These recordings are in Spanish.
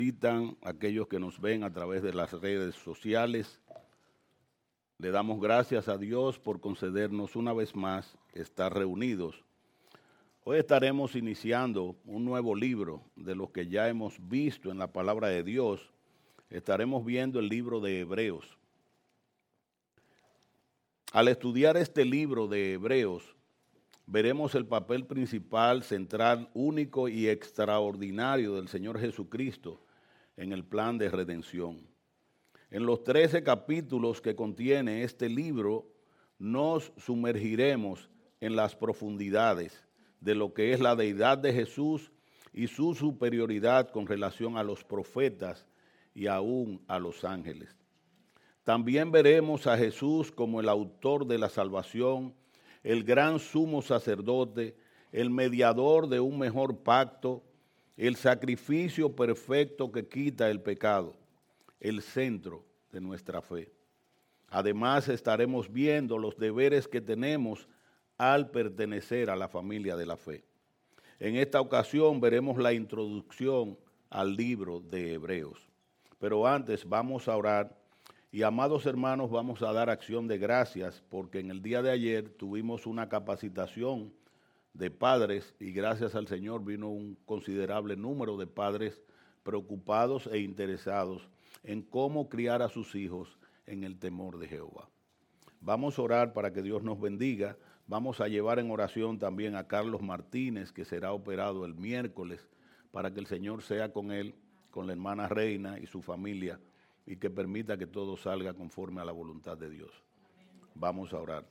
Visitan aquellos que nos ven a través de las redes sociales. Le damos gracias a Dios por concedernos una vez más estar reunidos. Hoy estaremos iniciando un nuevo libro de los que ya hemos visto en la palabra de Dios. Estaremos viendo el libro de Hebreos. Al estudiar este libro de Hebreos, veremos el papel principal, central, único y extraordinario del Señor Jesucristo en el plan de redención. En los 13 capítulos que contiene este libro, nos sumergiremos en las profundidades de lo que es la deidad de Jesús y su superioridad con relación a los profetas y aún a los ángeles. También veremos a Jesús como el autor de la salvación, el gran sumo sacerdote, el mediador de un mejor pacto, el sacrificio perfecto que quita el pecado, el centro de nuestra fe. Además, estaremos viendo los deberes que tenemos al pertenecer a la familia de la fe. En esta ocasión veremos la introducción al libro de Hebreos. Pero antes vamos a orar. Y amados hermanos, vamos a dar acción de gracias porque en el día de ayer tuvimos una capacitación de padres y gracias al Señor vino un considerable número de padres preocupados e interesados en cómo criar a sus hijos en el temor de Jehová. Vamos a orar para que Dios nos bendiga. Vamos a llevar en oración también a Carlos Martínez, que será operado el miércoles, para que el Señor sea con él, con la hermana Reina y su familia, y que permita que todo salga conforme a la voluntad de Dios. Vamos a orar.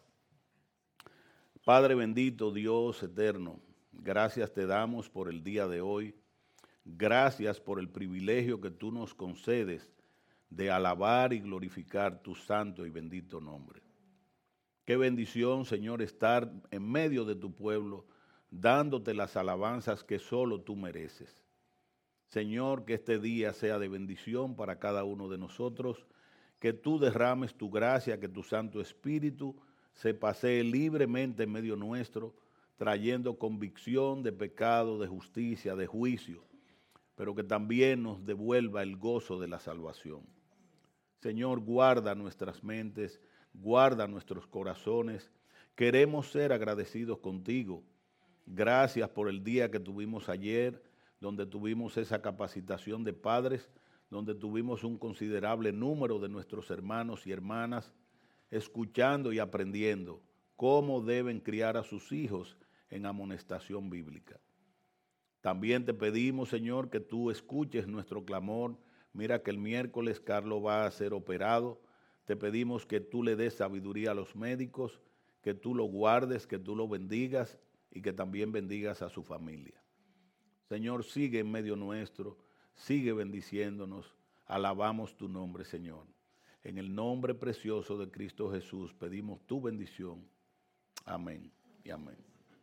Padre bendito, Dios eterno, gracias te damos por el día de hoy. Gracias por el privilegio que tú nos concedes de alabar y glorificar tu santo y bendito nombre. Qué bendición, Señor, estar en medio de tu pueblo, dándote las alabanzas que solo tú mereces. Señor, que este día sea de bendición para cada uno de nosotros, que tú derrames tu gracia, que tu Santo Espíritu se pasee libremente en medio nuestro, trayendo convicción de pecado, de justicia, de juicio, pero que también nos devuelva el gozo de la salvación. Señor, guarda nuestras mentes, guarda nuestros corazones. Queremos ser agradecidos contigo. Gracias por el día que tuvimos ayer, donde tuvimos esa capacitación de padres, donde tuvimos un considerable número de nuestros hermanos y hermanas escuchando y aprendiendo cómo deben criar a sus hijos en amonestación bíblica. También te pedimos, Señor, que tú escuches nuestro clamor. Mira que el miércoles Carlos va a ser operado. Te pedimos que tú le des sabiduría a los médicos, que tú lo guardes, que tú lo bendigas y que también bendigas a su familia. Señor, sigue en medio nuestro, sigue bendiciéndonos. Alabamos tu nombre, Señor. En el nombre precioso de Cristo Jesús pedimos tu bendición. Amén y amén.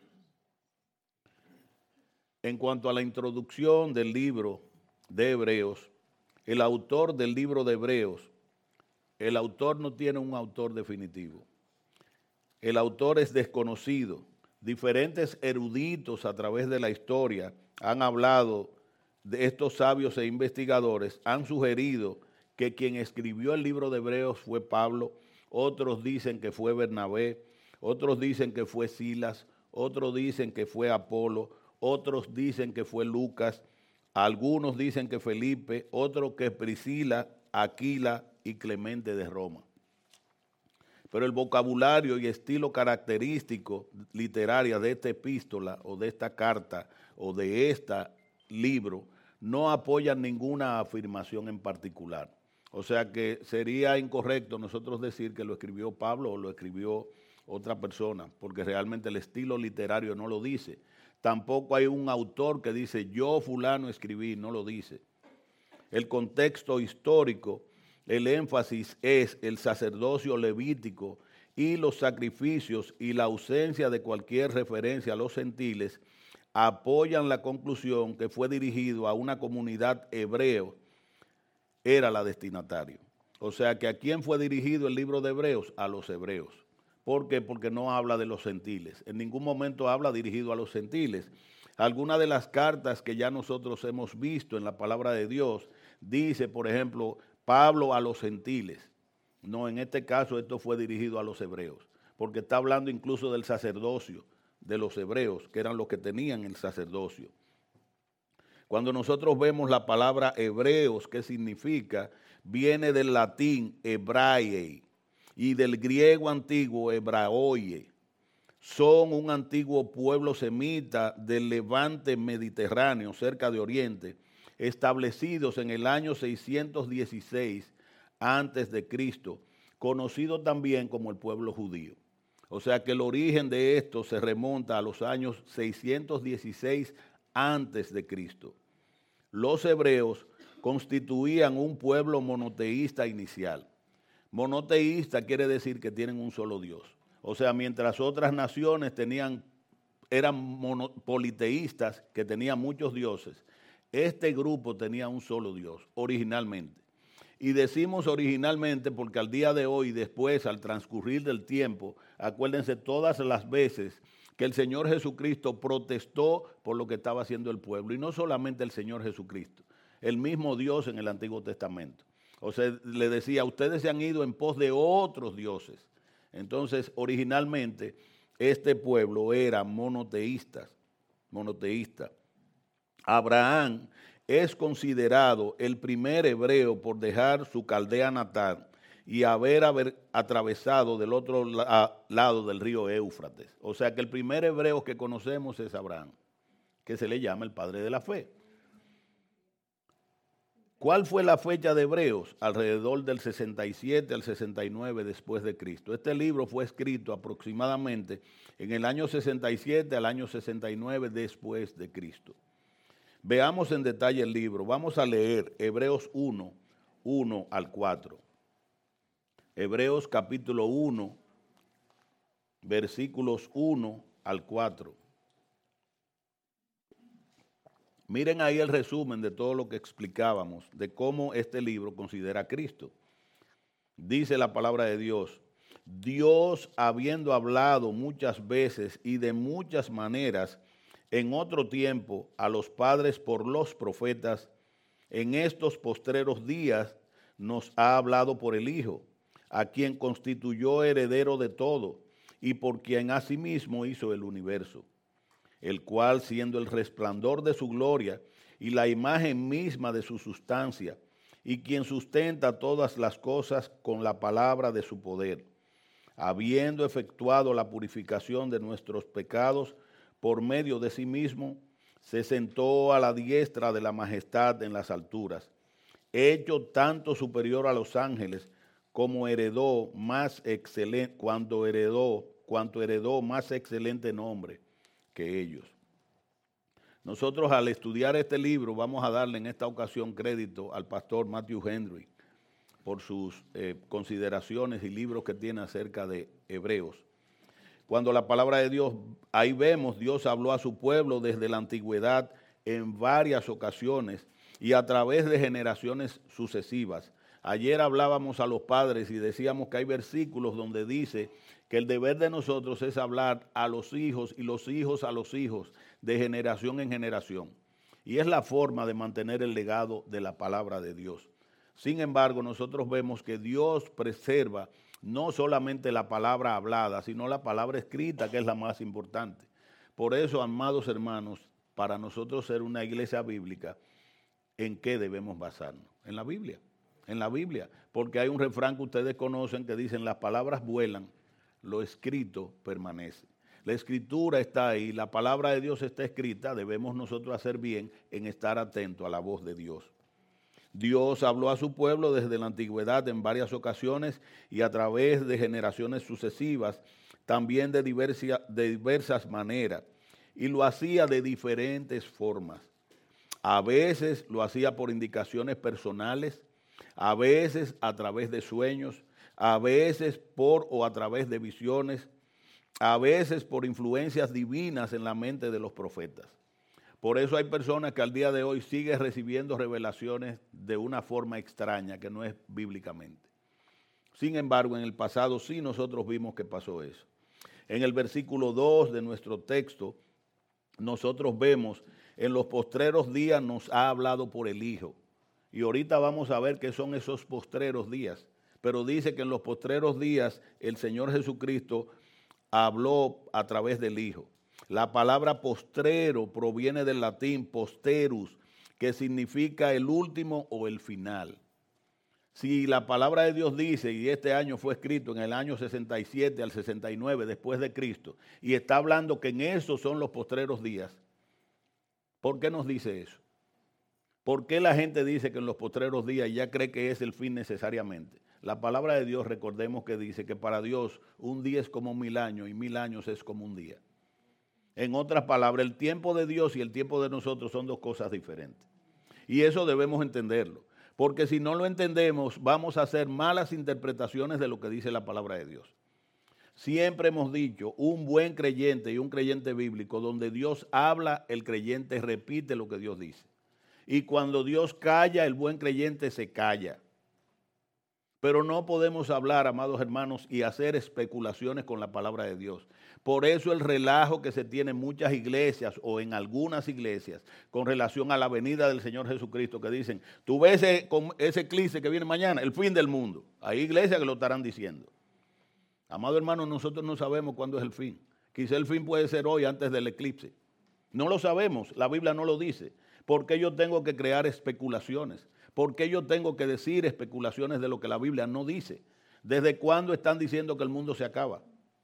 En cuanto a la introducción del libro de Hebreos, el autor del libro de Hebreos, el autor no tiene un autor definitivo. El autor es desconocido. Diferentes eruditos a través de la historia han hablado de estos sabios e investigadores, han sugerido que quien escribió el libro de Hebreos fue Pablo, otros dicen que fue Bernabé, otros dicen que fue Silas, otros dicen que fue Apolo, otros dicen que fue Lucas, algunos dicen que Felipe, otros que Priscila, Aquila y Clemente de Roma. Pero el vocabulario y estilo característico literario de esta epístola o de esta carta o de este libro no apoyan ninguna afirmación en particular. O sea que sería incorrecto nosotros decir que lo escribió Pablo o lo escribió otra persona, porque realmente el estilo literario no lo dice. Tampoco hay un autor que dice yo fulano escribí, no lo dice. El contexto histórico, el énfasis es el sacerdocio levítico y los sacrificios y la ausencia de cualquier referencia a los gentiles apoyan la conclusión que fue dirigido a una comunidad hebreo, era la destinatario. O sea que ¿a quién fue dirigido el libro de Hebreos? A los hebreos. ¿Por qué? Porque no habla de los gentiles. En ningún momento habla dirigido a los gentiles. Algunas de las cartas que ya nosotros hemos visto en la palabra de Dios dice, por ejemplo, Pablo a los gentiles. No, en este caso esto fue dirigido a los hebreos, porque está hablando incluso del sacerdocio de los hebreos, que eran los que tenían el sacerdocio. Cuando nosotros vemos la palabra hebreos, ¿qué significa? Viene del latín hebraei y del griego antiguo hebraoie. Son un antiguo pueblo semita del levante mediterráneo, cerca de Oriente, establecidos en el año 616 antes de Cristo, conocido también como el pueblo judío. O sea que el origen de esto se remonta a los años 616 antes de Cristo. Los hebreos constituían un pueblo monoteísta inicial. Monoteísta quiere decir que tienen un solo Dios. O sea, mientras otras naciones eran politeístas, que tenían muchos dioses, este grupo tenía un solo Dios, originalmente. Y decimos originalmente porque al día de hoy, después, al transcurrir del tiempo, acuérdense todas las veces que el Señor Jesucristo protestó por lo que estaba haciendo el pueblo. Y no solamente el Señor Jesucristo, el mismo Dios en el Antiguo Testamento. O sea, le decía, ustedes se han ido en pos de otros dioses. Entonces, originalmente, este pueblo era monoteísta. Abraham es considerado el primer hebreo por dejar su Caldea natal y haber atravesado del otro lado del río Éufrates. O sea que el primer hebreo que conocemos es Abraham, que se le llama el padre de la fe. ¿Cuál fue la fecha de Hebreos? Alrededor del 67 al 69 después de Cristo. Este libro fue escrito aproximadamente en el año 67 al año 69 después de Cristo. Veamos en detalle el libro. Vamos a leer Hebreos 1, 1 al 4. Hebreos capítulo 1, versículos 1 al 4. Miren ahí el resumen de todo lo que explicábamos, de cómo este libro considera a Cristo. Dice la palabra de Dios, Dios habiendo hablado muchas veces y de muchas maneras en otro tiempo a los padres por los profetas, en estos postreros días nos ha hablado por el Hijo, a quien constituyó heredero de todo y por quien asimismo hizo el universo, el cual, siendo el resplandor de su gloria y la imagen misma de su sustancia, y quien sustenta todas las cosas con la palabra de su poder, habiendo efectuado la purificación de nuestros pecados por medio de sí mismo, se sentó a la diestra de la majestad en las alturas, hecho tanto superior a los ángeles, como heredó más excelente, cuanto heredó más excelente nombre que ellos. Nosotros al estudiar este libro vamos a darle en esta ocasión crédito al pastor Matthew Henry por sus consideraciones y libros que tiene acerca de Hebreos. Cuando la palabra de Dios, ahí vemos, Dios habló a su pueblo desde la antigüedad en varias ocasiones y a través de generaciones sucesivas. Ayer hablábamos a los padres y decíamos que hay versículos donde dice que el deber de nosotros es hablar a los hijos y los hijos a los hijos, de generación en generación. Y es la forma de mantener el legado de la palabra de Dios. Sin embargo, nosotros vemos que Dios preserva no solamente la palabra hablada, sino la palabra escrita, que es la más importante. Por eso, amados hermanos, para nosotros ser una iglesia bíblica, ¿en qué debemos basarnos? En la Biblia. En la Biblia, porque hay un refrán que ustedes conocen que dicen, las palabras vuelan, lo escrito permanece. La escritura está ahí, la palabra de Dios está escrita, debemos nosotros hacer bien en estar atentos a la voz de Dios. Dios habló a su pueblo desde la antigüedad en varias ocasiones y a través de generaciones sucesivas, también de diversas maneras, y lo hacía de diferentes formas. A veces lo hacía por indicaciones personales, a veces a través de sueños, a veces por o a través de visiones, a veces por influencias divinas en la mente de los profetas. Por eso hay personas que al día de hoy siguen recibiendo revelaciones de una forma extraña, que no es bíblicamente. Sin embargo, en el pasado sí nosotros vimos que pasó eso. En el versículo 2 de nuestro texto, nosotros vemos, en los postreros días nos ha hablado por el Hijo. Y ahorita vamos a ver qué son esos postreros días. Pero dice que en los postreros días el Señor Jesucristo habló a través del Hijo. La palabra postrero proviene del latín posterus, que significa el último o el final. Si la palabra de Dios dice, y este año fue escrito en el año 67 al 69 después de Cristo, y está hablando que en esos son los postreros días, ¿por qué nos dice eso? ¿Por qué la gente dice que en los postreros días ya cree que es el fin necesariamente? La palabra de Dios, recordemos que dice que para Dios un día es como 1000 años y 1000 años es como un día. En otras palabras, el tiempo de Dios y el tiempo de nosotros son dos cosas diferentes. Y eso debemos entenderlo. Porque si no lo entendemos, vamos a hacer malas interpretaciones de lo que dice la palabra de Dios. Siempre hemos dicho, un buen creyente y un creyente bíblico, donde Dios habla, el creyente repite lo que Dios dice. Y cuando Dios calla, el buen creyente se calla. Pero no podemos hablar, amados hermanos, y hacer especulaciones con la palabra de Dios. Por eso el relajo que se tiene en muchas iglesias o en algunas iglesias con relación a la venida del Señor Jesucristo, que dicen, tú ves ese eclipse que viene mañana, el fin del mundo. Hay iglesias que lo estarán diciendo. Amado hermano, nosotros no sabemos cuándo es el fin. Quizá el fin puede ser hoy antes del eclipse. No lo sabemos, la Biblia no lo dice. ¿Por qué yo tengo que crear especulaciones? ¿Por qué yo tengo que decir especulaciones de lo que la Biblia no dice? ¿Desde cuándo están diciendo que el mundo se acaba?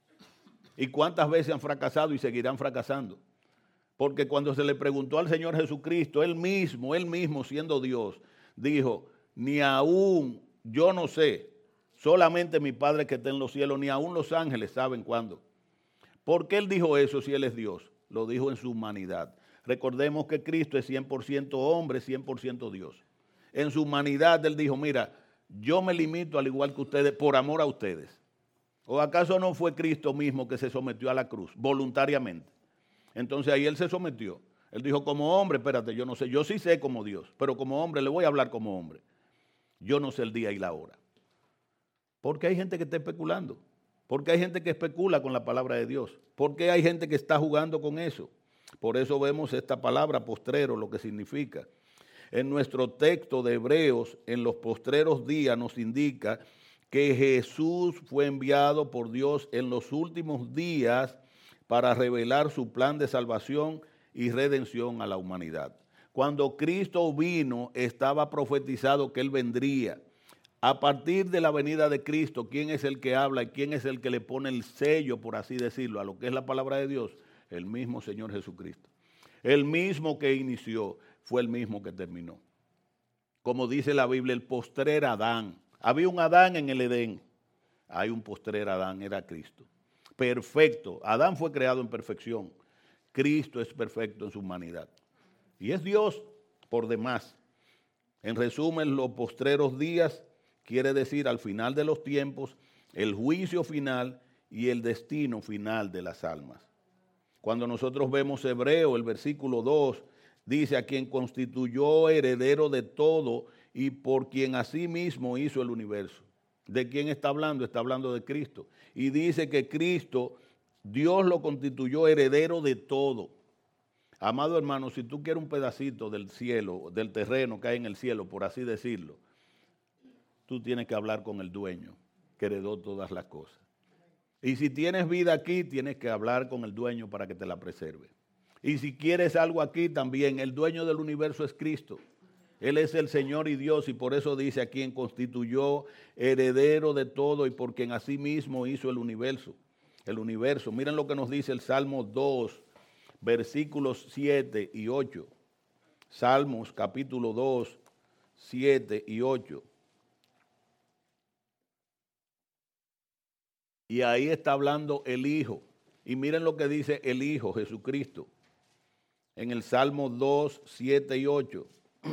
¿Y cuántas veces han fracasado y seguirán fracasando? Porque cuando se le preguntó al Señor Jesucristo, él mismo siendo Dios, dijo, ni aún, yo no sé, solamente mi Padre que está en los cielos, ni aún los ángeles saben cuándo. ¿Por qué él dijo eso si él es Dios? Lo dijo en su humanidad. Recordemos que Cristo es 100% hombre, 100% Dios. En su humanidad él dijo, mira, yo me limito al igual que ustedes por amor a ustedes. ¿O acaso no fue Cristo mismo que se sometió a la cruz voluntariamente? Entonces ahí él se sometió. Él dijo, como hombre, espérate, yo no sé, yo sí sé como Dios, pero como hombre le voy a hablar como hombre. Yo no sé el día y la hora. Porque hay gente que está especulando. Porque hay gente que especula con la palabra de Dios. Porque hay gente que está jugando con eso. Por eso vemos esta palabra postrero, lo que significa. En nuestro texto de Hebreos, en los postreros días nos indica que Jesús fue enviado por Dios en los últimos días para revelar su plan de salvación y redención a la humanidad. Cuando Cristo vino, estaba profetizado que Él vendría. A partir de la venida de Cristo, ¿quién es el que habla y quién es el que le pone el sello, por así decirlo, a lo que es la palabra de Dios? El mismo Señor Jesucristo. El mismo que inició fue el mismo que terminó. Como dice la Biblia, el postrer Adán. Había un Adán en el Edén. Hay un postrer Adán, era Cristo. Perfecto. Adán fue creado en perfección. Cristo es perfecto en su humanidad. Y es Dios por demás. En resumen, los postreros días quiere decir al final de los tiempos, el juicio final y el destino final de las almas. Cuando nosotros vemos Hebreo, el versículo 2, dice a quien constituyó heredero de todo y por quien asimismo hizo el universo. ¿De quién está hablando? Está hablando de Cristo. Y dice que Cristo, Dios lo constituyó heredero de todo. Amado hermano, si tú quieres un pedacito del cielo, del terreno que hay en el cielo, por así decirlo, tú tienes que hablar con el dueño que heredó todas las cosas. Y si tienes vida aquí, tienes que hablar con el dueño para que te la preserve. Y si quieres algo aquí también, el dueño del universo es Cristo. Él es el Señor y Dios, y por eso dice a quien constituyó heredero de todo y por quien asimismo hizo el universo. El universo. Miren lo que nos dice el Salmo 2, versículos 7 y 8. Salmos capítulo 2, 7 y 8. Y ahí está hablando el Hijo. Y miren lo que dice el Hijo, Jesucristo. En el Salmo 2, 7 y 8.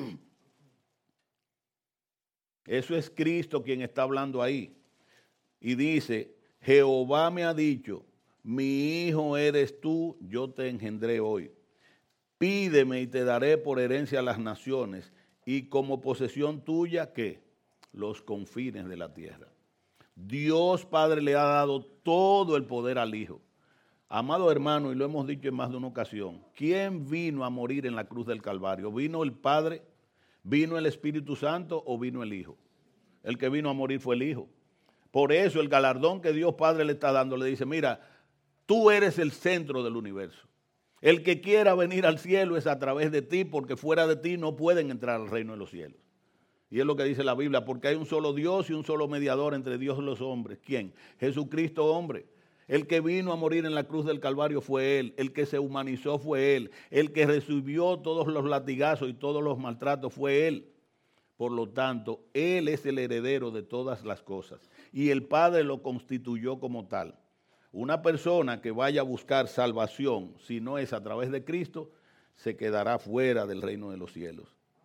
Eso es Cristo quien está hablando ahí. Y dice, Jehová me ha dicho, mi hijo eres tú, yo te engendré hoy. Pídeme y te daré por herencia a las naciones y como posesión tuya, ¿qué? Los confines de la tierra. Dios Padre le ha dado todo el poder al Hijo. Amado hermano, y lo hemos dicho en más de una ocasión, ¿quién vino a morir en la cruz del Calvario? ¿Vino el Padre? ¿Vino el Espíritu Santo o vino el Hijo? El que vino a morir fue el Hijo. Por eso el galardón que Dios Padre le está dando, le dice, mira, tú eres el centro del universo. El que quiera venir al cielo es a través de ti, porque fuera de ti no pueden entrar al reino de los cielos. Y es lo que dice la Biblia, porque hay un solo Dios y un solo mediador entre Dios y los hombres. ¿Quién? Jesucristo hombre. El que vino a morir en la cruz del Calvario fue Él. El que se humanizó fue Él. El que recibió todos los latigazos y todos los maltratos fue Él. Por lo tanto, Él es el heredero de todas las cosas. Y el Padre lo constituyó como tal. Una persona que vaya a buscar salvación, si no es a través de Cristo, se quedará fuera del reino de los cielos.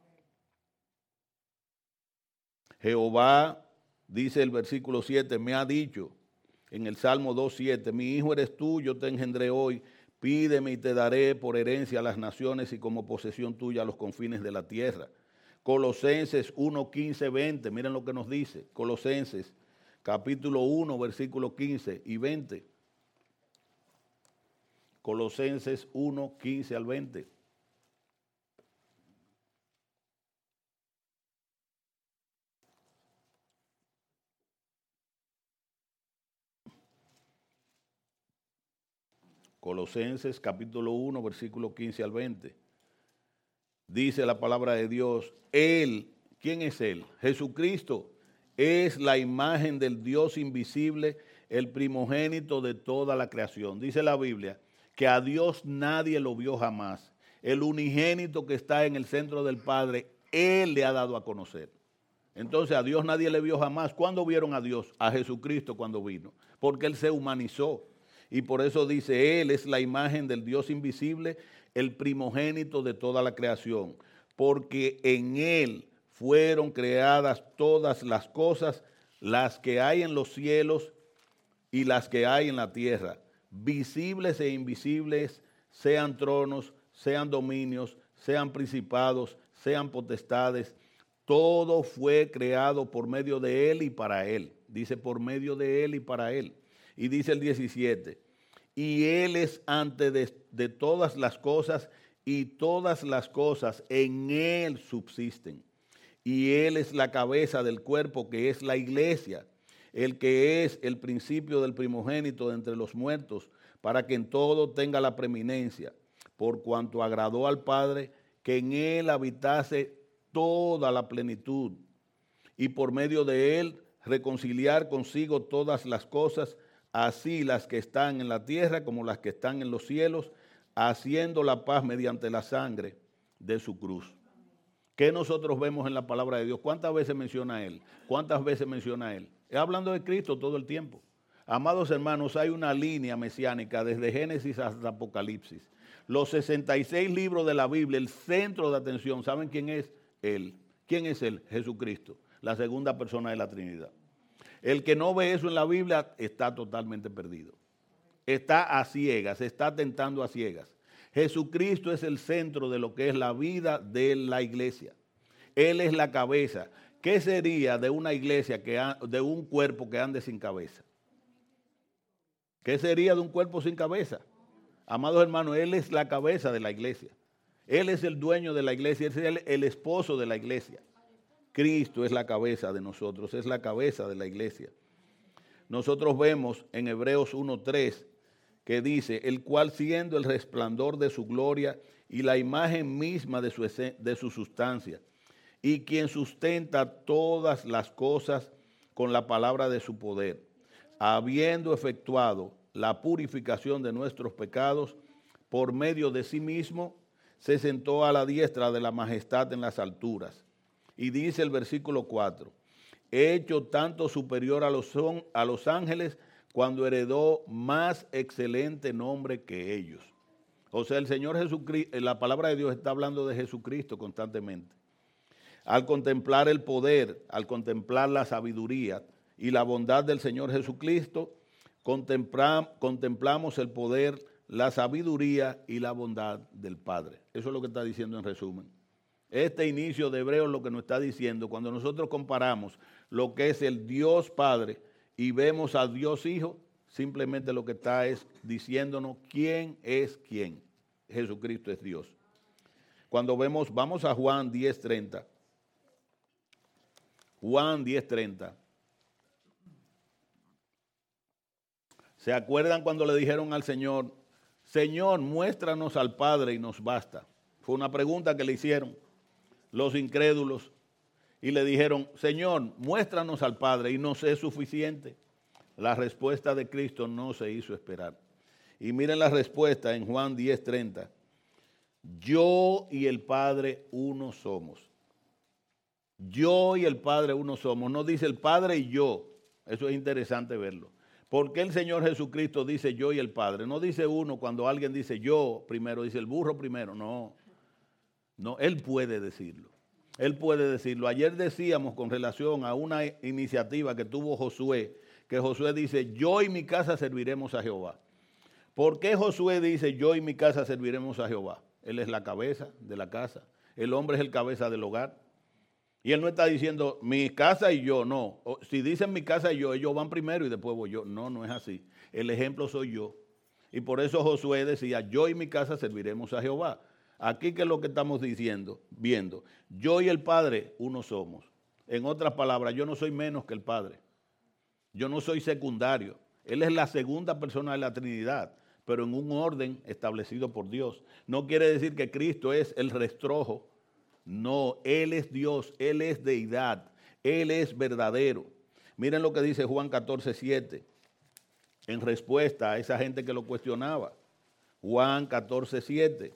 Jehová, dice el versículo 7, me ha dicho en el Salmo 2:7, mi hijo eres tú, yo te engendré hoy, pídeme y te daré por herencia a las naciones y como posesión tuya a los confines de la tierra. Colosenses 1:15, 20, miren lo que nos dice, Colosenses capítulo 1, versículo 15 y 20. Colosenses 1, 15 al 20. Colosenses capítulo 1, versículo 15 al 20. Dice la palabra de Dios, Él, ¿quién es Él? Jesucristo es la imagen del Dios invisible, el primogénito de toda la creación. Dice la Biblia que a Dios nadie lo vio jamás. El unigénito que está en el centro del Padre, Él le ha dado a conocer. Entonces a Dios nadie le vio jamás. ¿Cuándo vieron a Dios? A Jesucristo cuando vino, porque Él se humanizó. Y por eso dice, Él es la imagen del Dios invisible, el primogénito de toda la creación, porque en Él fueron creadas todas las cosas, las que hay en los cielos y las que hay en la tierra, visibles e invisibles, sean tronos, sean dominios, sean principados, sean potestades. Todo fue creado por medio de Él y para Él. Dice por medio de Él y para Él. Y dice el 17, y Él es antes de todas las cosas y todas las cosas en Él subsisten. Y Él es la cabeza del cuerpo que es la iglesia, el que es el principio del primogénito de entre los muertos, para que en todo tenga la preeminencia, por cuanto agradó al Padre que en Él habitase toda la plenitud, y por medio de Él reconciliar consigo todas las cosas, así las que están en la tierra como las que están en los cielos, haciendo la paz mediante la sangre de su cruz. ¿Qué nosotros vemos en la palabra de Dios? ¿Cuántas veces menciona Él? ¿Cuántas veces menciona Él? Es hablando de Cristo todo el tiempo. Amados hermanos, hay una línea mesiánica desde Génesis hasta Apocalipsis. Los 66 libros de la Biblia, el centro de atención, ¿saben quién es? Él. ¿Quién es Él? Jesucristo, la segunda persona de la Trinidad. El que no ve eso en la Biblia está totalmente perdido. Está a ciegas, está tentando a ciegas. Jesucristo es el centro de lo que es la vida de la iglesia. Él es la cabeza. ¿Qué sería de una iglesia, de un cuerpo que ande sin cabeza? ¿Qué sería de un cuerpo sin cabeza? Amados hermanos, Él es la cabeza de la iglesia. Él es el dueño de la iglesia, Él es el esposo de la iglesia. Cristo es la cabeza de nosotros, es la cabeza de la iglesia. Nosotros vemos en Hebreos 1:3 que dice, el cual siendo el resplandor de su gloria y la imagen misma de su sustancia, y quien sustenta todas las cosas con la palabra de su poder, habiendo efectuado la purificación de nuestros pecados por medio de sí mismo, se sentó a la diestra de la majestad en las alturas. Y dice el versículo 4, hecho tanto superior a los ángeles, cuando heredó más excelente nombre que ellos. O sea, el Señor Jesucristo, la palabra de Dios está hablando de Jesucristo constantemente. Al contemplar el poder, al contemplar la sabiduría y la bondad del Señor Jesucristo, contemplamos el poder, la sabiduría y la bondad del Padre. Eso es lo que está diciendo en resumen. Este inicio de Hebreos lo que nos está diciendo, cuando nosotros comparamos lo que es el Dios Padre y vemos a Dios Hijo, simplemente lo que está es diciéndonos quién es quién. Jesucristo es Dios. Cuando vamos a Juan 10:30, Juan 10:30. ¿Se acuerdan cuando le dijeron al Señor, Señor, muéstranos al Padre y nos basta? Fue una pregunta que le hicieron los incrédulos y le dijeron, Señor, muéstranos al Padre y nos es suficiente. La respuesta de Cristo no se hizo esperar. Y miren la respuesta en Juan 10:30. Yo y el Padre uno somos. Yo y el Padre uno somos. No dice el Padre y yo. Eso es interesante verlo. ¿Por qué el Señor Jesucristo dice yo y el Padre? No dice uno cuando alguien dice yo primero, dice el burro primero. No, Él puede decirlo. Él puede decirlo. Ayer decíamos con relación a una iniciativa que tuvo Josué, que Josué dice yo y mi casa serviremos a Jehová. ¿Por qué Josué dice yo y mi casa serviremos a Jehová? Él es la cabeza de la casa. El hombre es el cabeza del hogar. Y él no está diciendo mi casa y yo, no. Si dicen mi casa y yo, ellos van primero y después voy yo. No, no es así. El ejemplo soy yo. Y por eso Josué decía, yo y mi casa serviremos a Jehová. Aquí que es lo que estamos diciendo, viendo. Yo y el Padre uno somos. En otras palabras, yo no soy menos que el Padre. Yo no soy secundario. Él es la segunda persona de la Trinidad, pero en un orden establecido por Dios. No quiere decir que Cristo es el restrojo. No, Él es Dios, Él es deidad, Él es verdadero. Miren lo que dice Juan 14:7, en respuesta a esa gente que lo cuestionaba. Juan 14:7.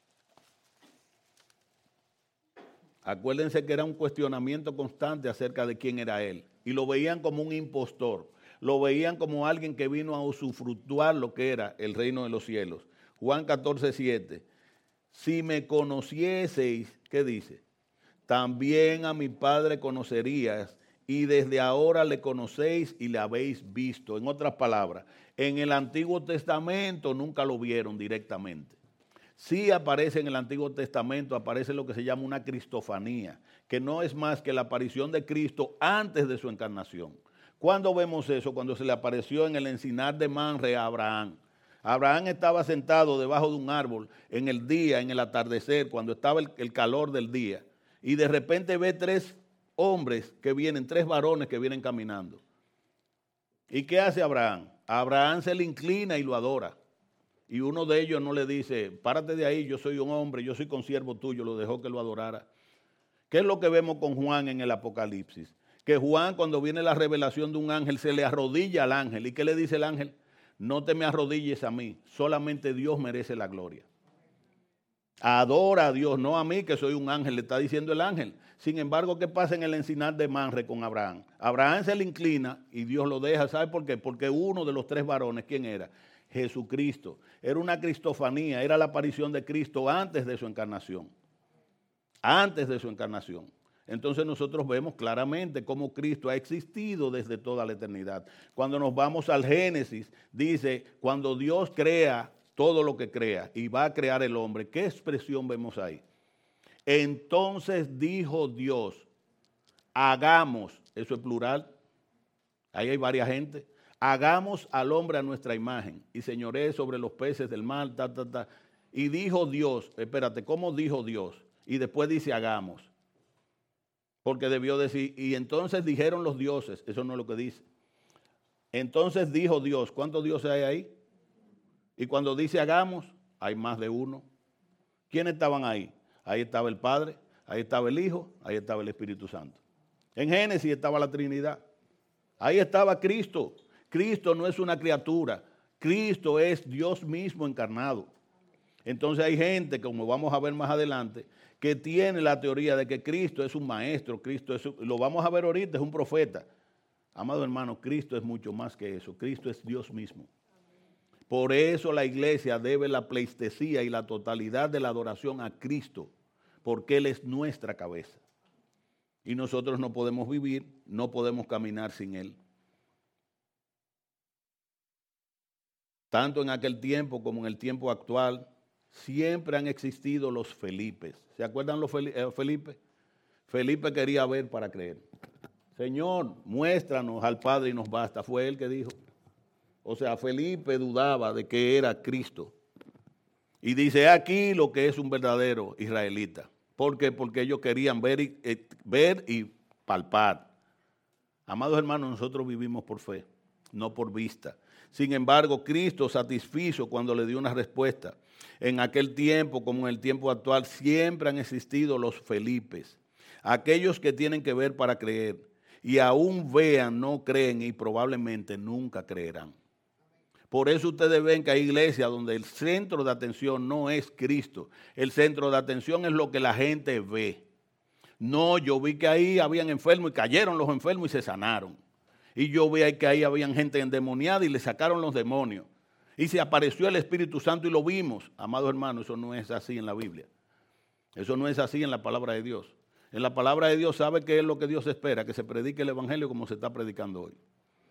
Acuérdense que era un cuestionamiento constante acerca de quién era Él. Y lo veían como un impostor, lo veían como alguien que vino a usufructuar lo que era el reino de los cielos. Juan 14:7. Si me conocieseis, ¿qué dice? También a mi Padre conocerías, y desde ahora le conocéis y le habéis visto. En otras palabras, en el Antiguo Testamento nunca lo vieron directamente. Sí aparece en el Antiguo Testamento, aparece lo que se llama una cristofanía, que no es más que la aparición de Cristo antes de su encarnación. ¿Cuándo vemos eso? Cuando se le apareció en el encinar de Manre a Abraham. Abraham estaba sentado debajo de un árbol en el día, en el atardecer, cuando estaba el calor del día. Y de repente ve tres hombres que vienen, tres varones que vienen caminando. ¿Y qué hace Abraham? Abraham se le inclina y lo adora. Y uno de ellos no le dice, párate de ahí, yo soy un hombre, yo soy consiervo tuyo, lo dejó que lo adorara. ¿Qué es lo que vemos con Juan en el Apocalipsis? Que Juan, cuando viene la revelación de un ángel, se le arrodilla al ángel. ¿Y qué le dice el ángel? No te me arrodilles a mí, solamente Dios merece la gloria. Adora a Dios, no a mí que soy un ángel, le está diciendo el ángel. Sin embargo, ¿qué pasa en el encinar de Manre con Abraham? Abraham se le inclina y Dios lo deja. ¿Sabe por qué? Porque uno de los tres varones, ¿quién era? Jesucristo. Era una cristofanía, era la aparición de Cristo antes de su encarnación. Antes de su encarnación. Entonces nosotros vemos claramente cómo Cristo ha existido desde toda la eternidad. Cuando nos vamos al Génesis, dice, cuando Dios crea todo lo que crea y va a crear el hombre, ¿qué expresión vemos ahí? Entonces dijo Dios, hagamos, eso es plural, ahí hay varias gente, hagamos al hombre a nuestra imagen y señoree sobre los peces del mar, Y dijo Dios, espérate, ¿cómo dijo Dios? Y después dice hagamos. Porque debió decir, y entonces dijeron los dioses, eso no es lo que dice. Entonces dijo Dios, ¿cuántos dioses hay ahí? Y cuando dice hagamos, hay más de uno. ¿Quiénes estaban ahí? Ahí estaba el Padre, ahí estaba el Hijo, ahí estaba el Espíritu Santo. En Génesis estaba la Trinidad. Ahí estaba Cristo. Cristo no es una criatura, Cristo es Dios mismo encarnado. Entonces hay gente, como vamos a ver más adelante, que tiene la teoría de que Cristo es un maestro, Cristo es, lo vamos a ver ahorita, es un profeta. Amado hermano, Cristo es mucho más que eso, Cristo es Dios mismo. Por eso la iglesia debe la pleistesía y la totalidad de la adoración a Cristo, porque Él es nuestra cabeza. Y nosotros no podemos vivir, no podemos caminar sin Él. Tanto en aquel tiempo como en el tiempo actual, siempre han existido los Felipes. ¿Se acuerdan los Felipe? Felipe quería ver para creer. Señor, muéstranos al Padre y nos basta. Fue él que dijo. O sea, Felipe dudaba de que era Cristo. Y dice aquí lo que es un verdadero israelita. ¿Por qué? Porque ellos querían ver y palpar. Amados hermanos, nosotros vivimos por fe, no por vista. Sin embargo, Cristo satisfizo cuando le dio una respuesta. En aquel tiempo, como en el tiempo actual, siempre han existido los Felipes, aquellos que tienen que ver para creer, y aún vean, no creen y probablemente nunca creerán. Por eso ustedes ven que hay iglesias donde el centro de atención no es Cristo. El centro de atención es lo que la gente ve. No, yo vi que ahí habían enfermos y cayeron los enfermos y se sanaron. Y yo vi que ahí habían gente endemoniada y le sacaron los demonios. Y se apareció el Espíritu Santo y lo vimos. Amados hermanos, eso no es así en la Biblia. Eso no es así en la palabra de Dios. En la palabra de Dios sabe qué es lo que Dios espera, que se predique el Evangelio como se está predicando hoy.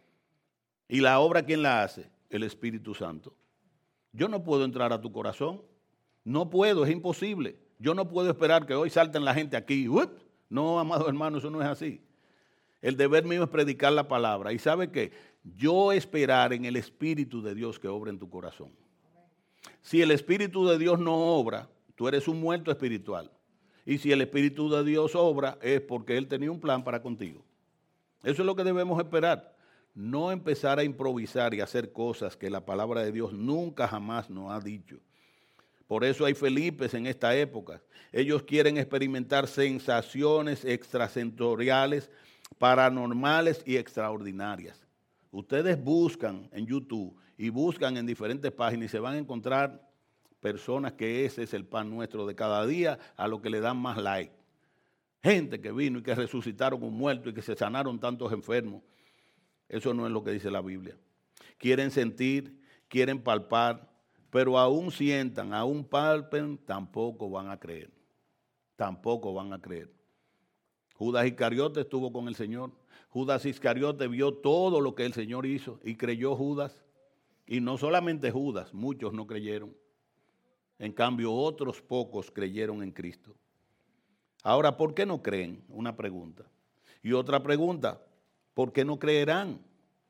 ¿Y la obra quién la hace? El Espíritu Santo. Yo no puedo entrar a tu corazón. No puedo, es imposible. Yo no puedo esperar que hoy salten la gente aquí. ¡Up! No, amados hermanos, eso no es así. El deber mío es predicar la palabra. ¿Y sabe qué? Yo esperar en el Espíritu de Dios que obra en tu corazón. Si el Espíritu de Dios no obra, tú eres un muerto espiritual. Y si el Espíritu de Dios obra, es porque Él tenía un plan para contigo. Eso es lo que debemos esperar. No empezar a improvisar y hacer cosas que la palabra de Dios nunca jamás nos ha dicho. Por eso hay Felipes en esta época. Ellos quieren experimentar sensaciones extrasensoriales, paranormales y extraordinarias. Ustedes buscan en YouTube y buscan en diferentes páginas y se van a encontrar personas que ese es el pan nuestro de cada día, a lo que le dan más like. Gente que vino y que resucitaron un muerto y que se sanaron tantos enfermos. Eso no es lo que dice la Biblia. Quieren sentir, quieren palpar, pero aún sientan, aún palpen, tampoco van a creer. Tampoco van a creer. Judas Iscariote estuvo con el Señor. Judas Iscariote vio todo lo que el Señor hizo y creyó Judas. Y no solamente Judas, muchos no creyeron. En cambio, otros pocos creyeron en Cristo. Ahora, ¿por qué no creen? Una pregunta. Y otra pregunta, ¿por qué no creerán?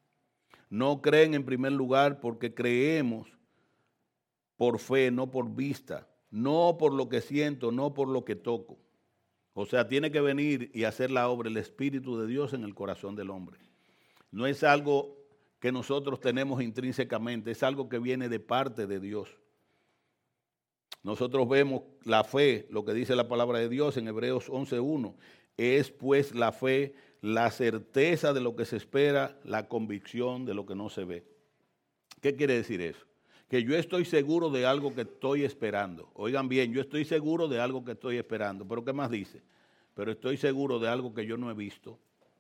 No creen en primer lugar porque creemos por fe, no por vista, no por lo que siento, no por lo que toco. O sea, tiene que venir y hacer la obra el Espíritu de Dios en el corazón del hombre. No es algo que nosotros tenemos intrínsecamente, es algo que viene de parte de Dios. Nosotros vemos la fe, lo que dice la palabra de Dios en Hebreos 11:1, es pues la fe, la certeza de lo que se espera, la convicción de lo que no se ve. ¿Qué quiere decir eso? Que yo estoy seguro de algo que estoy esperando. Oigan bien, yo estoy seguro de algo que estoy esperando. ¿Pero qué más dice? Pero estoy seguro de algo que yo no he visto.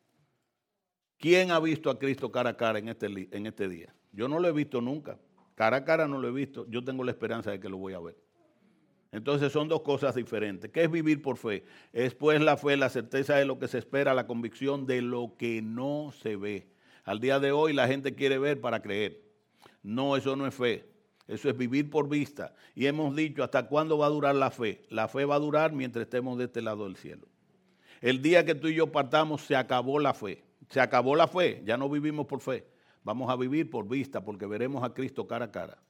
¿Quién ha visto a Cristo cara a cara en este día? Yo no lo he visto nunca. Cara a cara no lo he visto. Yo tengo la esperanza de que lo voy a ver. Entonces son dos cosas diferentes. ¿Qué es vivir por fe? Es pues la fe, la certeza de lo que se espera, la convicción de lo que no se ve. Al día de hoy la gente quiere ver para creer. No, eso no es fe. Eso es vivir por vista. Y hemos dicho, ¿hasta cuándo va a durar la fe? La fe va a durar mientras estemos de este lado del cielo. El día que tú y yo partamos, se acabó la fe. Se acabó la fe. Ya no vivimos por fe. Vamos a vivir por vista porque veremos a Cristo cara a cara.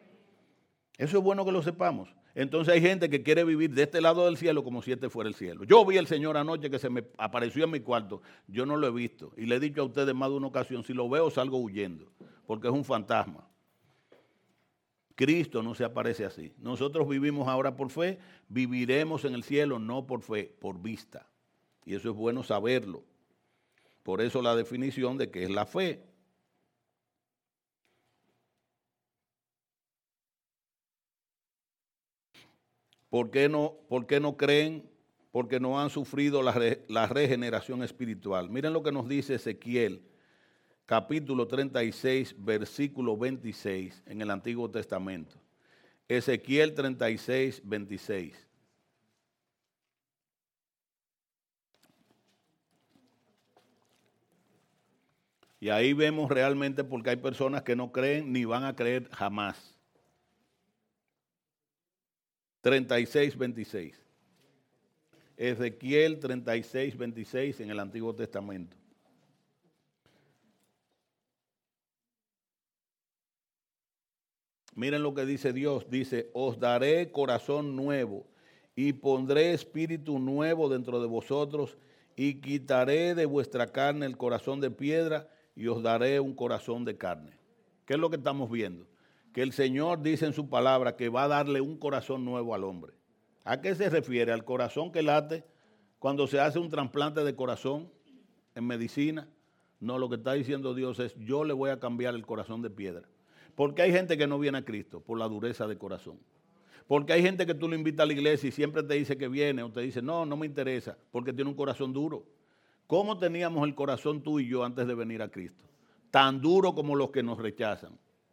Eso es bueno que lo sepamos. Entonces hay gente que quiere vivir de este lado del cielo como si este fuera el cielo. Yo vi al Señor anoche que se me apareció en mi cuarto. Yo no lo he visto. Y le he dicho a ustedes más de una ocasión, si lo veo salgo huyendo porque es un fantasma. Cristo no se aparece así. Nosotros vivimos ahora por fe, viviremos en el cielo no por fe, por vista. Y eso es bueno saberlo. Por eso la definición de qué es la fe. ¿Por qué no creen? Porque no han sufrido la regeneración espiritual. Miren lo que nos dice Ezequiel, capítulo 36, versículo 26 en el Antiguo Testamento. Ezequiel 36, 26. Y ahí vemos realmente porque hay personas que no creen ni van a creer jamás. 36, 26. Ezequiel 36, 26 en el Antiguo Testamento. Miren lo que dice Dios. Dice, os daré corazón nuevo y pondré espíritu nuevo dentro de vosotros y quitaré de vuestra carne el corazón de piedra y os daré un corazón de carne. ¿Qué es lo que estamos viendo? Que el Señor dice en su palabra que va a darle un corazón nuevo al hombre. ¿A qué se refiere? ¿Al corazón que late cuando se hace un trasplante de corazón en medicina? No, lo que está diciendo Dios es, yo le voy a cambiar el corazón de piedra. Porque hay gente que no viene a Cristo por la dureza de corazón. Porque hay gente que tú le invitas a la iglesia y siempre te dice que viene o te dice, no, no me interesa, porque tiene un corazón duro. ¿Cómo teníamos el corazón tú y yo antes de venir a Cristo? Tan duro como los que nos rechazan.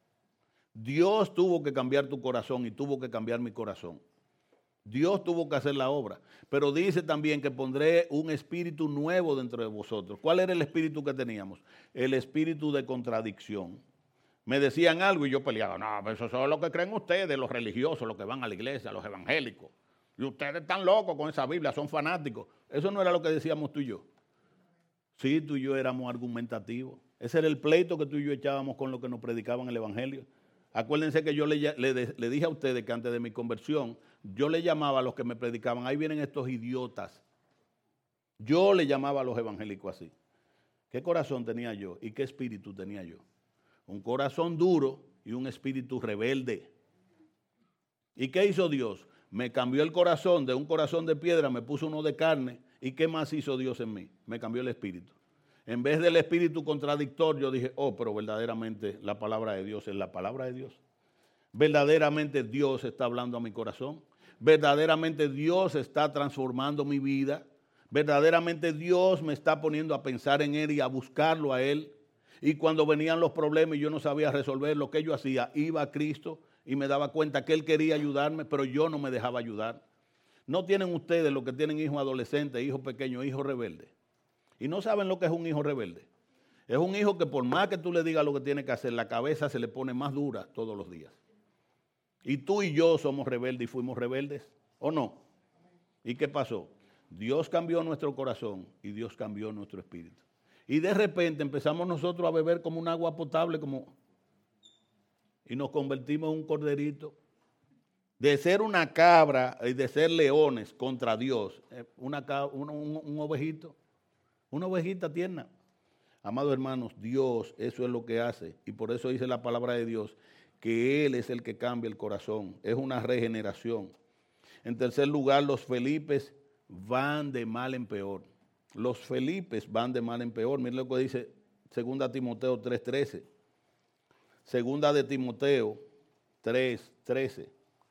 Dios tuvo que cambiar tu corazón y tuvo que cambiar mi corazón. Dios tuvo que hacer la obra. Pero dice también que pondré un espíritu nuevo dentro de vosotros. ¿Cuál era el espíritu que teníamos? El espíritu de contradicción. Me decían algo y yo peleaba. No, eso es lo que creen ustedes, los religiosos, los que van a la iglesia, los evangélicos. Y ustedes están locos con esa Biblia, son fanáticos. Eso no era lo que decíamos tú y yo. Sí, tú y yo éramos argumentativos. Ese era el pleito que tú y yo echábamos con lo que nos predicaban el evangelio. Acuérdense que yo le dije a ustedes que antes de mi conversión, yo le llamaba a los que me predicaban, ahí vienen estos idiotas. Yo le llamaba a los evangélicos así. ¿Qué corazón tenía yo y qué espíritu tenía yo? Un corazón duro y un espíritu rebelde. ¿Y qué hizo Dios? Me cambió el corazón, de un corazón de piedra me puso uno de carne. ¿Y qué más hizo Dios en mí? Me cambió el espíritu. En vez del espíritu contradictorio, yo dije, oh, pero verdaderamente la palabra de Dios es la palabra de Dios. Verdaderamente Dios está hablando a mi corazón. Verdaderamente Dios está transformando mi vida. Verdaderamente Dios me está poniendo a pensar en Él y a buscarlo a Él. Y cuando venían los problemas y yo no sabía resolver, lo que yo hacía, iba a Cristo y me daba cuenta que Él quería ayudarme, pero yo no me dejaba ayudar. ¿No tienen ustedes los que tienen hijos adolescentes, hijos pequeños, hijos rebeldes? Y no saben lo que es un hijo rebelde. Es un hijo que por más que tú le digas lo que tiene que hacer, la cabeza se le pone más dura todos los días. Y tú y yo somos rebeldes y fuimos rebeldes, ¿o no? ¿Y qué pasó? Dios cambió nuestro corazón y Dios cambió nuestro espíritu. Y de repente empezamos nosotros a beber como un agua potable, y nos convertimos en un corderito. De ser una cabra y de ser leones contra Dios, un ovejito. Una ovejita tierna. Amados hermanos, Dios eso es lo que hace. Y por eso dice la palabra de Dios, que Él es el que cambia el corazón. Es una regeneración. En tercer lugar, los Felipes van de mal en peor. Los Felipes van de mal en peor. Miren lo que dice 2 Timoteo 3:13. 2 de Timoteo 3:13.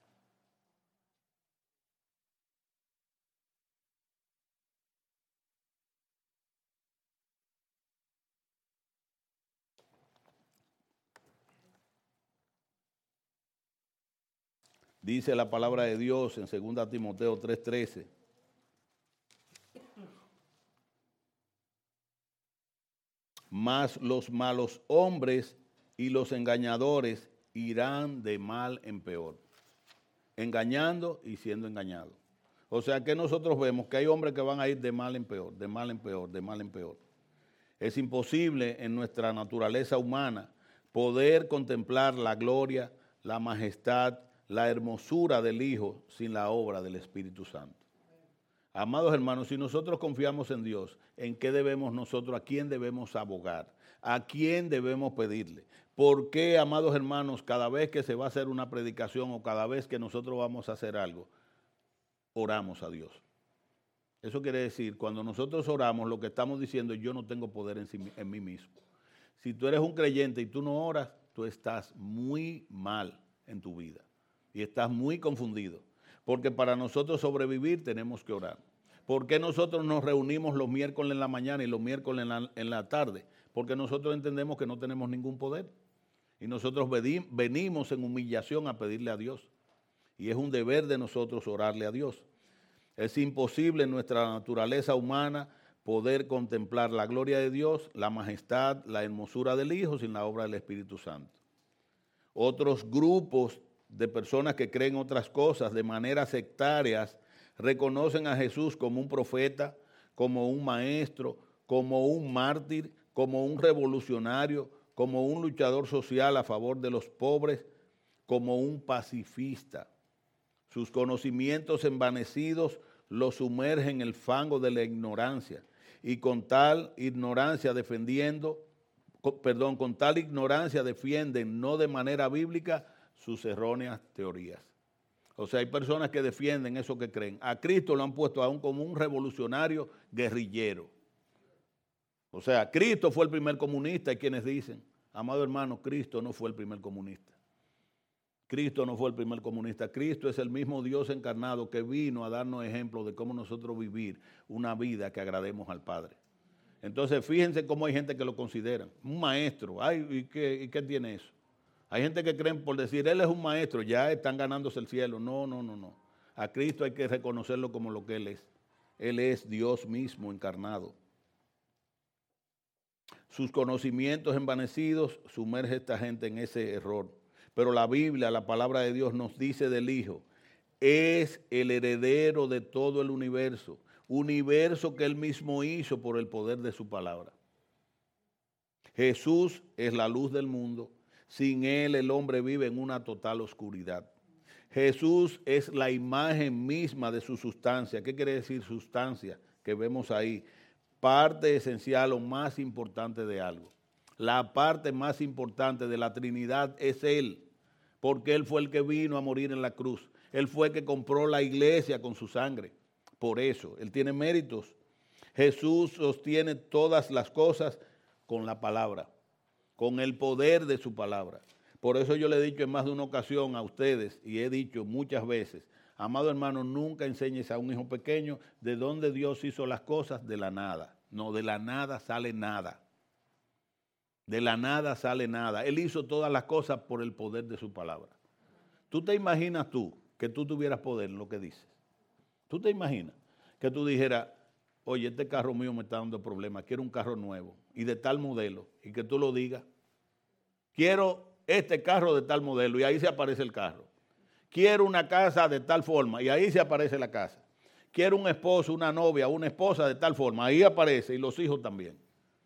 Dice la palabra de Dios en 2 Timoteo 3:13. Mas los malos hombres y los engañadores irán de mal en peor. Engañando y siendo engañados. O sea que nosotros vemos que hay hombres que van a ir de mal en peor, de mal en peor, de mal en peor. Es imposible en nuestra naturaleza humana poder contemplar la gloria, la majestad, la hermosura del Hijo sin la obra del Espíritu Santo. Amados hermanos, si nosotros confiamos en Dios, ¿en qué debemos nosotros, a quién debemos abogar? ¿A quién debemos pedirle? ¿Por qué, amados hermanos, cada vez que se va a hacer una predicación o cada vez que nosotros vamos a hacer algo, oramos a Dios? Eso quiere decir, cuando nosotros oramos, lo que estamos diciendo es yo no tengo poder en mí mismo. Si tú eres un creyente y tú no oras, tú estás muy mal en tu vida y estás muy confundido. Porque para nosotros sobrevivir tenemos que orar. ¿Por qué nosotros nos reunimos los miércoles en la mañana y los miércoles en la tarde? Porque nosotros entendemos que no tenemos ningún poder. Y nosotros venimos en humillación a pedirle a Dios. Y es un deber de nosotros orarle a Dios. Es imposible en nuestra naturaleza humana poder contemplar la gloria de Dios, la majestad, la hermosura del Hijo sin la obra del Espíritu Santo. Otros grupos de personas que creen otras cosas de manera sectarias reconocen a Jesús como un profeta, como un maestro, como un mártir, como un revolucionario, como un luchador social a favor de los pobres, como un pacifista. Sus conocimientos envanecidos los sumergen en el fango de la ignorancia y con tal ignorancia con tal ignorancia defienden, no de manera bíblica, sus erróneas teorías. O sea, hay personas que defienden eso que creen. A Cristo lo han puesto aún como un revolucionario guerrillero. O sea, Cristo fue el primer comunista. Hay quienes dicen, amado hermano, Cristo no fue el primer comunista. Cristo no fue el primer comunista. Cristo es el mismo Dios encarnado que vino a darnos ejemplo de cómo nosotros vivir una vida que agrademos al Padre. Entonces, fíjense cómo hay gente que lo consideran un maestro. Ay, ¿y qué tiene eso? Hay gente que creen por decir, él es un maestro, ya están ganándose el cielo. No. A Cristo hay que reconocerlo como lo que Él es. Él es Dios mismo encarnado. Sus conocimientos envanecidos sumerge a esta gente en ese error. Pero la Biblia, la palabra de Dios nos dice del Hijo, es el heredero de todo el universo que Él mismo hizo por el poder de su palabra. Jesús es la luz del mundo. Sin Él el hombre vive en una total oscuridad. Jesús es la imagen misma de su sustancia. ¿Qué quiere decir sustancia? Que vemos ahí. Parte esencial o más importante de algo. La parte más importante de la Trinidad es Él, porque Él fue el que vino a morir en la cruz. Él fue el que compró la iglesia con su sangre. Por eso, Él tiene méritos. Jesús sostiene todas las cosas con la palabra, con el poder de su palabra. Por eso yo le he dicho en más de una ocasión a ustedes, y he dicho muchas veces, amado hermano, nunca enseñes a un hijo pequeño de dónde Dios hizo las cosas de la nada. No, de la nada sale nada. De la nada sale nada. Él hizo todas las cosas por el poder de su palabra. ¿Tú te imaginas que tú tuvieras poder en lo que dices? ¿Tú te imaginas que tú dijeras, oye, este carro mío me está dando problemas, quiero un carro nuevo y de tal modelo, y que tú lo digas, quiero este carro de tal modelo, y ahí se aparece el carro. Quiero una casa de tal forma, y ahí se aparece la casa. Quiero un esposo, una novia, una esposa de tal forma, ahí aparece, y los hijos también.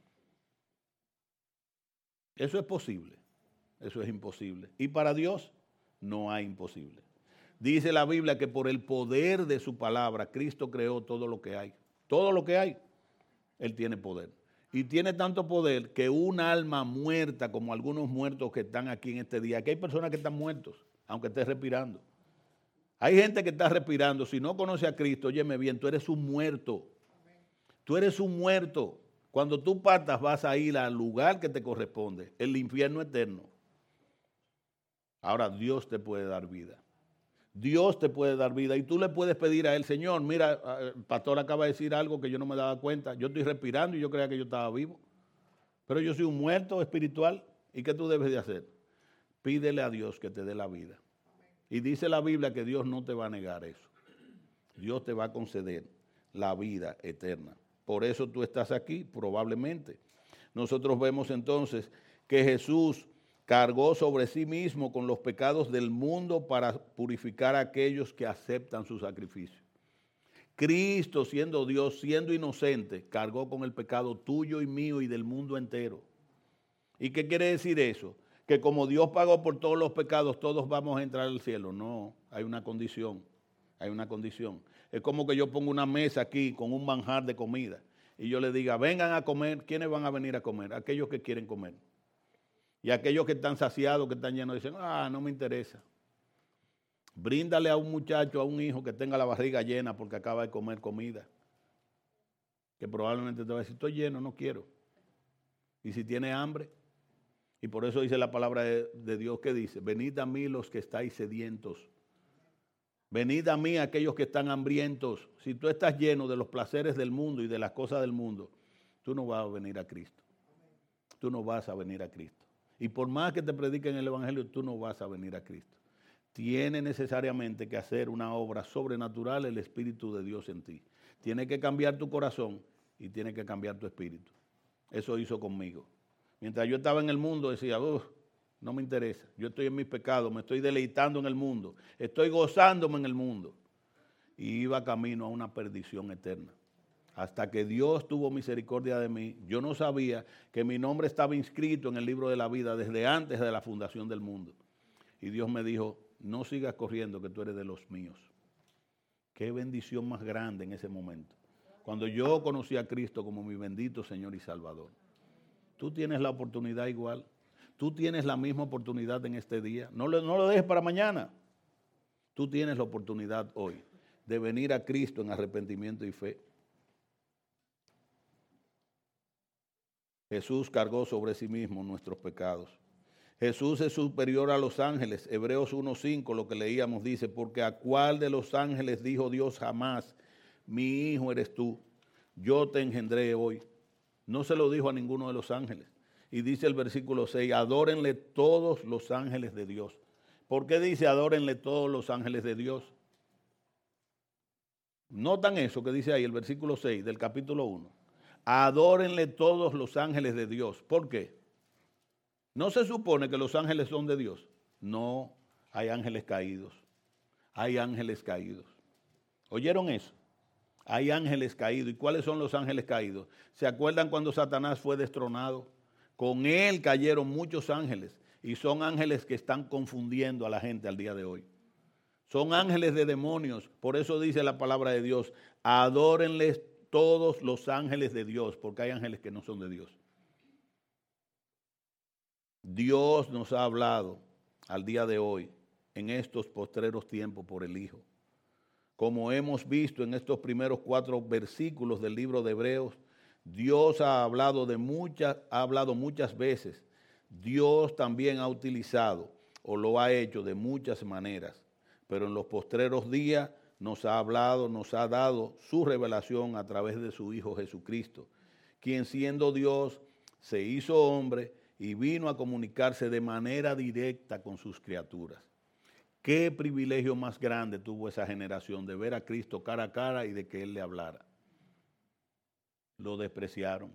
Eso es posible, eso es imposible. Y para Dios no hay imposible. Dice la Biblia que por el poder de su palabra, Cristo creó todo lo que hay. Todo lo que hay, Él tiene poder. Y tiene tanto poder que un alma muerta, como algunos muertos que están aquí en este día, que hay personas que están muertos, aunque estés respirando. Hay gente que está respirando. Si no conoce a Cristo, óyeme bien, tú eres un muerto. Tú eres un muerto. Cuando tú partas vas a ir al lugar que te corresponde, el infierno eterno. Ahora Dios te puede dar vida. Dios te puede dar vida y tú le puedes pedir a Él, Señor, mira, el pastor acaba de decir algo que yo no me daba cuenta. Yo estoy respirando y yo creía que yo estaba vivo. Pero yo soy un muerto espiritual. ¿Y qué tú debes de hacer? Pídele a Dios que te dé la vida. Y dice la Biblia que Dios no te va a negar eso. Dios te va a conceder la vida eterna. Por eso tú estás aquí, probablemente. Nosotros vemos entonces que Jesús cargó sobre sí mismo con los pecados del mundo para purificar a aquellos que aceptan su sacrificio. Cristo, siendo Dios, siendo inocente, cargó con el pecado tuyo y mío y del mundo entero. ¿Y qué quiere decir eso? Que como Dios pagó por todos los pecados, todos vamos a entrar al cielo. No, hay una condición. Hay una condición. Es como que yo pongo una mesa aquí con un manjar de comida y yo le diga, vengan a comer. ¿Quiénes van a venir a comer? Aquellos que quieren comer. Y aquellos que están saciados, que están llenos, dicen, no me interesa. Bríndale a un muchacho, a un hijo que tenga la barriga llena porque acaba de comer comida. Que probablemente te va a decir, estoy lleno, no quiero. Y si tiene hambre, y por eso dice la palabra de Dios que dice, venid a mí los que estáis sedientos. Venid a mí aquellos que están hambrientos. Si tú estás lleno de los placeres del mundo y de las cosas del mundo, tú no vas a venir a Cristo. Tú no vas a venir a Cristo. Y por más que te prediquen el Evangelio, tú no vas a venir a Cristo. Tiene necesariamente que hacer una obra sobrenatural el Espíritu de Dios en ti. Tiene que cambiar tu corazón y tiene que cambiar tu espíritu. Eso hizo conmigo. Mientras yo estaba en el mundo decía, no me interesa. Yo estoy en mis pecados, me estoy deleitando en el mundo. Estoy gozándome en el mundo. Y iba camino a una perdición eterna. Hasta que Dios tuvo misericordia de mí, yo no sabía que mi nombre estaba inscrito en el libro de la vida desde antes de la fundación del mundo. Y Dios me dijo, no sigas corriendo que tú eres de los míos. Qué bendición más grande en ese momento. cuando yo conocí a Cristo como mi bendito Señor y Salvador. Tú tienes la oportunidad igual. Tú tienes la misma oportunidad en este día. No lo dejes para mañana. Tú tienes la oportunidad hoy de venir a Cristo en arrepentimiento y fe. Jesús cargó sobre sí mismo nuestros pecados. Jesús es superior a los ángeles. Hebreos 1:5, lo que leíamos, dice, porque a cuál de los ángeles dijo Dios jamás, mi hijo eres tú, yo te engendré hoy. No se lo dijo a ninguno de los ángeles. Y dice el versículo 6, adórenle todos los ángeles de Dios. ¿Por qué dice adórenle todos los ángeles de Dios? Notan eso que dice ahí el versículo 6 del capítulo 1. Adórenle todos los ángeles de Dios. ¿Por qué? ¿No se supone que los ángeles son de Dios? No, hay ángeles caídos. Hay ángeles caídos. ¿Oyeron eso? Hay ángeles caídos. ¿Y cuáles son los ángeles caídos? ¿Se acuerdan cuando Satanás fue destronado? Con él cayeron muchos ángeles. Y son ángeles que están confundiendo a la gente al día de hoy. Son ángeles de demonios. Por eso dice la palabra de Dios, adórenles todos los ángeles de Dios, porque hay ángeles que no son de Dios. Dios nos ha hablado al día de hoy, en estos postreros tiempos, por el Hijo. Como hemos visto en estos primeros 4 versículos del libro de Hebreos, Dios ha hablado muchas veces. Dios también ha utilizado o lo ha hecho de muchas maneras, pero en los postreros días nos ha hablado, nos ha dado su revelación a través de su Hijo Jesucristo, quien siendo Dios se hizo hombre y vino a comunicarse de manera directa con sus criaturas. Qué privilegio más grande tuvo esa generación de ver a Cristo cara a cara y de que Él le hablara. Lo despreciaron,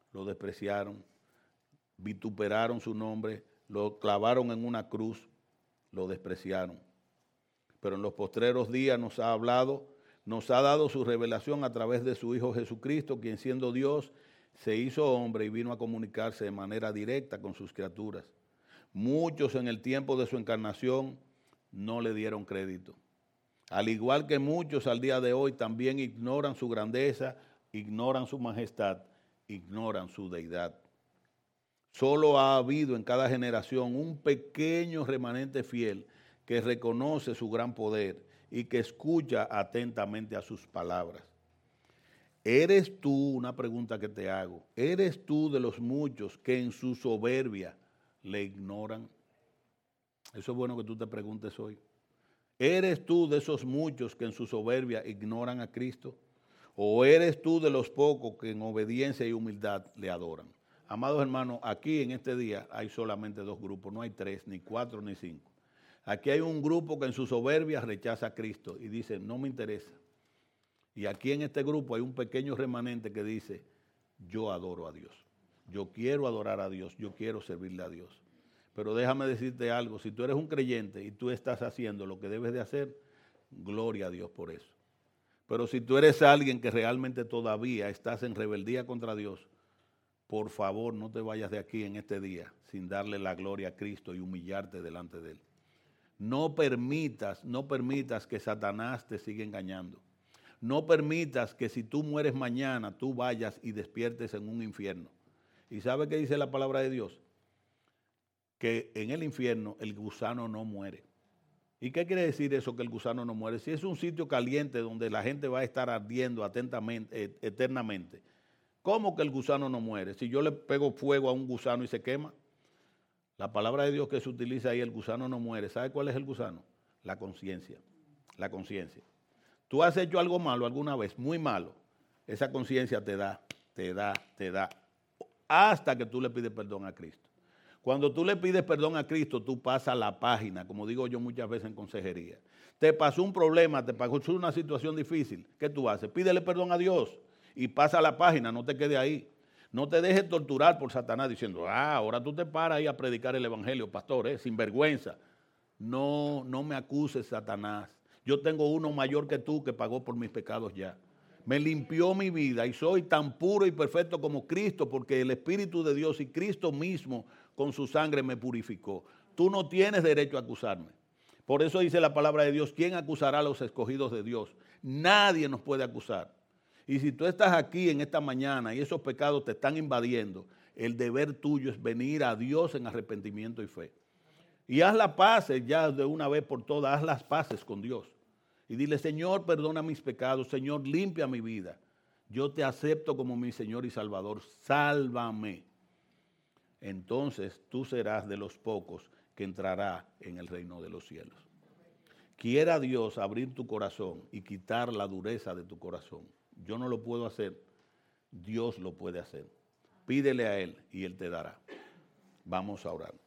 vituperaron su nombre, lo clavaron en una cruz, lo despreciaron. Pero en los postreros días nos ha hablado, nos ha dado su revelación a través de su Hijo Jesucristo, quien siendo Dios se hizo hombre y vino a comunicarse de manera directa con sus criaturas. Muchos en el tiempo de su encarnación no le dieron crédito. Al igual que muchos al día de hoy también ignoran su grandeza, ignoran su majestad, ignoran su deidad. Solo ha habido en cada generación un pequeño remanente fiel que reconoce su gran poder y que escucha atentamente a sus palabras. ¿Eres tú, una pregunta que te hago, eres tú de los muchos que en su soberbia le ignoran? Eso es bueno que tú te preguntes hoy. ¿Eres tú de esos muchos que en su soberbia ignoran a Cristo? ¿O eres tú de los pocos que en obediencia y humildad le adoran? Amados hermanos, aquí en este día hay solamente 2 grupos, no hay 3, ni 4, ni 5. Aquí hay un grupo que en su soberbia rechaza a Cristo y dice, no me interesa. Y aquí en este grupo hay un pequeño remanente que dice, yo adoro a Dios. Yo quiero adorar a Dios, yo quiero servirle a Dios. Pero déjame decirte algo, si tú eres un creyente y tú estás haciendo lo que debes de hacer, gloria a Dios por eso. Pero si tú eres alguien que realmente todavía estás en rebeldía contra Dios, por favor no te vayas de aquí en este día sin darle la gloria a Cristo y humillarte delante de Él. No permitas que Satanás te siga engañando. No permitas que si tú mueres mañana, tú vayas y despiertes en un infierno. ¿Y sabe qué dice la palabra de Dios? Que en el infierno el gusano no muere. ¿Y qué quiere decir eso, que el gusano no muere? Si es un sitio caliente donde la gente va a estar ardiendo eternamente, ¿cómo que el gusano no muere? Si yo le pego fuego a un gusano y se quema, la palabra de Dios que se utiliza ahí, el gusano no muere. ¿Sabe cuál es el gusano? La conciencia. La conciencia. Tú has hecho algo malo alguna vez, muy malo. Esa conciencia te da, hasta que tú le pides perdón a Cristo. Cuando tú le pides perdón a Cristo, tú pasas la página, como digo yo muchas veces en consejería. Te pasó un problema, te pasó una situación difícil. ¿Qué tú haces? Pídele perdón a Dios y pasa la página, no te quedes ahí. No te dejes torturar por Satanás diciendo, ahora tú te paras ahí a predicar el evangelio, pastor, sin vergüenza. No me acuses, Satanás. Yo tengo uno mayor que tú que pagó por mis pecados ya. Me limpió mi vida y soy tan puro y perfecto como Cristo porque el Espíritu de Dios y Cristo mismo con su sangre me purificó. Tú no tienes derecho a acusarme. Por eso dice la palabra de Dios, ¿quién acusará a los escogidos de Dios? Nadie nos puede acusar. Y si tú estás aquí en esta mañana y esos pecados te están invadiendo, el deber tuyo es venir a Dios en arrepentimiento y fe. Y haz las paces ya de una vez por todas, haz las paces con Dios. Y dile, Señor, perdona mis pecados, Señor, limpia mi vida. Yo te acepto como mi Señor y Salvador, sálvame. Entonces tú serás de los pocos que entrará en el reino de los cielos. Quiera Dios abrir tu corazón y quitar la dureza de tu corazón. Yo no lo puedo hacer, Dios lo puede hacer. Pídele a Él y Él te dará. Vamos a orar.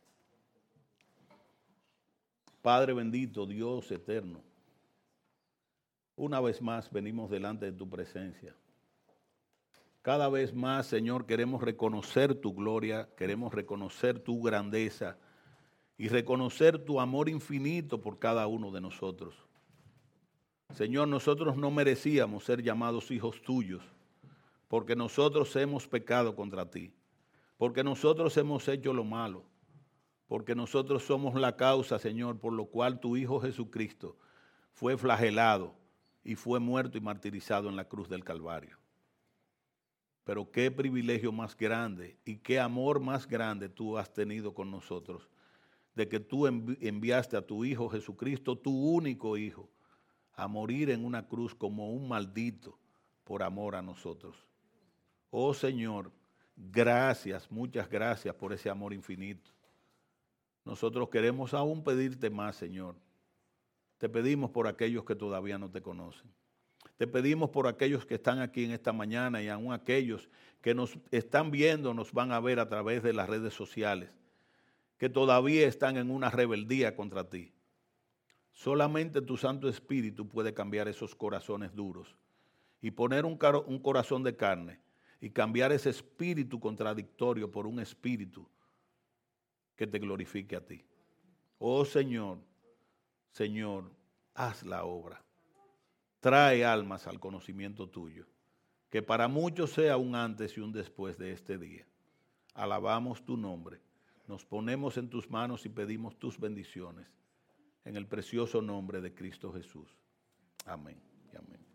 Padre bendito, Dios eterno, una vez más venimos delante de tu presencia. Cada vez más, Señor, queremos reconocer tu gloria, queremos reconocer tu grandeza y reconocer tu amor infinito por cada uno de nosotros. Señor, nosotros no merecíamos ser llamados hijos tuyos, porque nosotros hemos pecado contra ti, porque nosotros hemos hecho lo malo, porque nosotros somos la causa, Señor, por lo cual tu Hijo Jesucristo fue flagelado y fue muerto y martirizado en la cruz del Calvario. Pero qué privilegio más grande y qué amor más grande tú has tenido con nosotros, de que tú enviaste a tu Hijo Jesucristo, tu único Hijo, a morir en una cruz como un maldito por amor a nosotros. Oh Señor, gracias, muchas gracias por ese amor infinito. Nosotros queremos aún pedirte más, Señor. Te pedimos por aquellos que todavía no te conocen. Te pedimos por aquellos que están aquí en esta mañana y aún aquellos que nos están viendo, nos van a ver a través de las redes sociales, que todavía están en una rebeldía contra ti. Solamente tu Santo Espíritu puede cambiar esos corazones duros y poner un corazón de carne y cambiar ese espíritu contradictorio por un espíritu que te glorifique a ti. Oh Señor, Señor, haz la obra. Trae almas al conocimiento tuyo, que para muchos sea un antes y un después de este día. Alabamos tu nombre, nos ponemos en tus manos y pedimos tus bendiciones, en el precioso nombre de Cristo Jesús. Amén y amén.